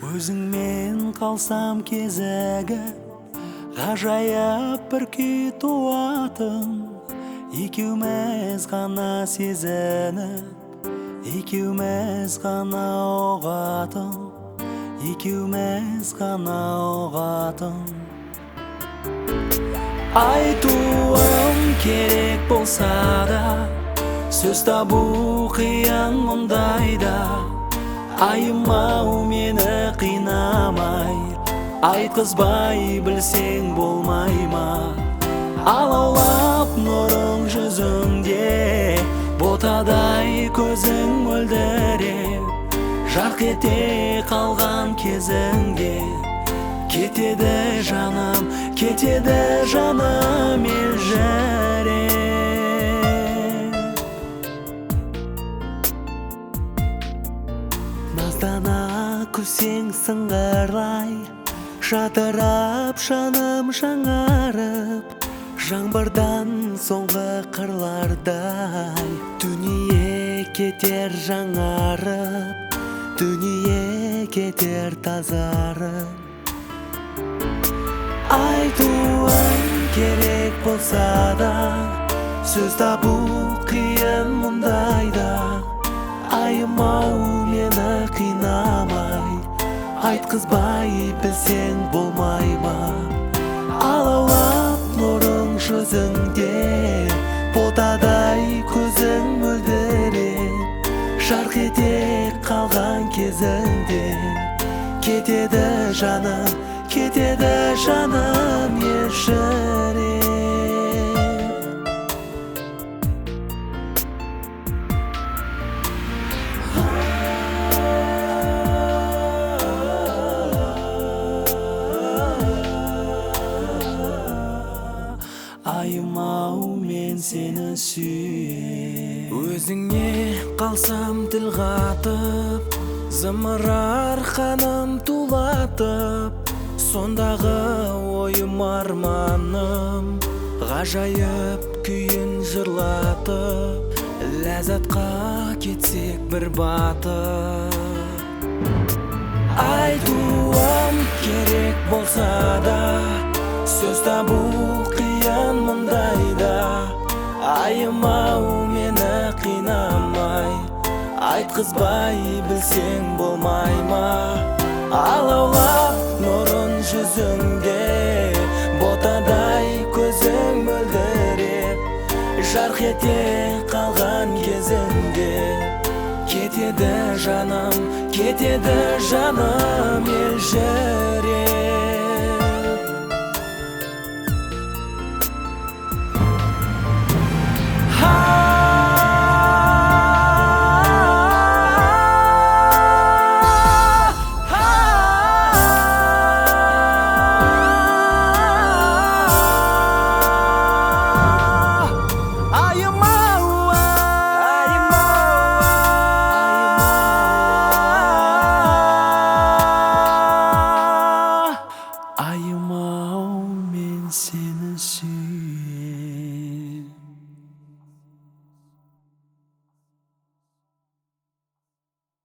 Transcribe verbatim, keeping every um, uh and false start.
Өзіңмен қалсам кезегі ғажайып бір күй туатын, екеуміз ғана сезініп, екеуміз ғана ұғатын, екеуміз ғана ұғатын. Айтуым керек болса да, сөз табу қиын мұндайда. Айымау мені қинамай, айтқызбай білсең болмай ма? Алаулап нұрың жүзіңде, ботадай көзің мөлдіреп, жарқ ете қалған кезіңде. Кетеді жаным, кетеді жаным елжіреп. Наздана күсең сыңғырлай, жадырап жаным жаңарып, жаңбырдан соңғы қырлардай. Дүние кетер жаңарып, дүние кетер тазарып. Айтуым керек болса да, сөз табу қиын мұндайда. Айымау мені қинамай, айтқызбай білсең болмай ма? Алаулап нұрың жүзіңде, ботадай көзің мөлдіреп, жарқ ете қалған кезіңде. Кетеді жаным, кетеді жаным елжіреп. Айымау мен сені сүйем. Өзіңе қалсам тіл қатып, зымырар қаным тулатып, сондағы ойым арманым, ғажайып күйін жырлатып, ләззатқа кетсек бір батып. Айтуым керек болса да, сөз табу қиын мұндайда. Айымау мені қинамай, айтқызбай білсең болмай ма? Алаулап нұрын жүзіңде, ботадай көзің мөлдіреп, жарқ ете қалған кезіңде. Кетеді жаным, кетеді жаным елжіреп.